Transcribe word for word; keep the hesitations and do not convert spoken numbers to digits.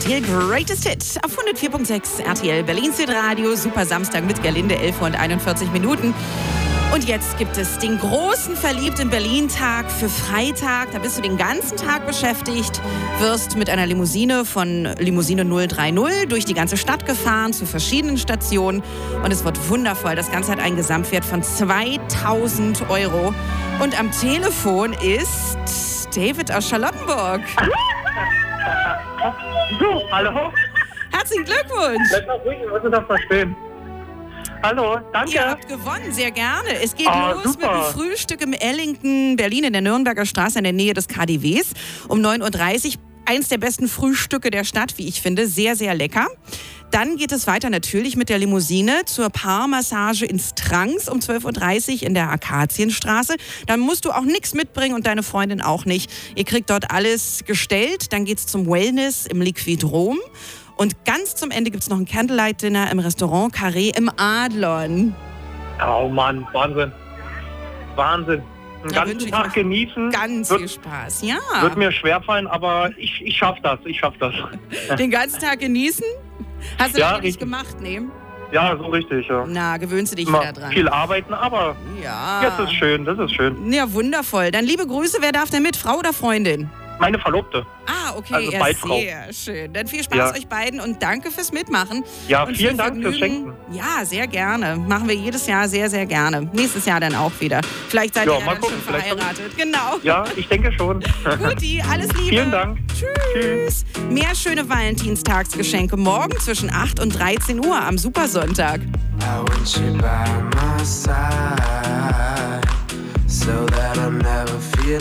R T L Greatest Hit auf hundertvier Komma sechs R T L Berlin Radio. Super Samstag mit Gerlinde, elf Uhr einundvierzig Minuten. Und jetzt gibt es den großen Verliebt in Berlin-Tag für Freitag. Da bist du den ganzen Tag beschäftigt, wirst mit einer Limousine von Limousine null drei null durch die ganze Stadt gefahren zu verschiedenen Stationen. Und es wird wundervoll. Das Ganze hat einen Gesamtwert von zweitausend Euro. Und am Telefon ist David aus Charlottenburg. So, hallo? Herzlichen Glückwunsch. Bleib mal ruhig, ich muss das verstehen. Hallo, danke. Ihr habt gewonnen, sehr gerne. Es geht Ah, los super. mit dem Frühstück im Ellington, Berlin, in der Nürnberger Straße in der Nähe des K D Ws um neun Uhr dreißig. Eins der besten Frühstücke der Stadt, wie ich finde. Sehr, sehr lecker. Dann geht es weiter natürlich mit der Limousine zur Paarmassage ins Tranks um zwölf Uhr dreißig in der Akazienstraße. Dann musst du auch nichts mitbringen und deine Freundin auch nicht. Ihr kriegt dort alles gestellt. Dann geht es zum Wellness im Liquidrom. Und ganz zum Ende gibt es noch ein Candlelight-Dinner im Restaurant Carré im Adlon. Oh Mann, Wahnsinn. Wahnsinn. Den Ja, ganzen wünsche ich Tag euch genießen. Ganz wird, viel Spaß, ja. Wird mir schwerfallen, aber ich, ich schaff das, ich schaff das. Den ganzen Tag genießen? Hast du Ja, lange nicht richtig. gemacht, nee? Ja, so richtig, ja. Na, gewöhnst du dich Immer wieder dran. viel arbeiten, aber Ja. das ist schön, das ist schön. Ja, wundervoll. Dann liebe Grüße, wer darf denn mit? Frau oder Freundin? Meine Verlobte. Ah, okay, Also ja, bald Frau. sehr schön. Dann viel Spaß Ja. euch beiden und danke fürs Mitmachen. Ja, und vielen viel Dank fürs Vergnügen. Schenken. Ja, sehr gerne. Machen wir jedes Jahr sehr, sehr gerne. Nächstes Jahr dann auch wieder. Vielleicht seid Ja, ihr ja mal dann gucken, schon vielleicht verheiratet. Genau. Ja, ich denke schon. Guti, alles Liebe. Vielen Dank. Tschüss. Mehr schöne Valentinstagsgeschenke morgen zwischen acht und dreizehn Uhr am Supersonntag. I want you by my side so that I never feel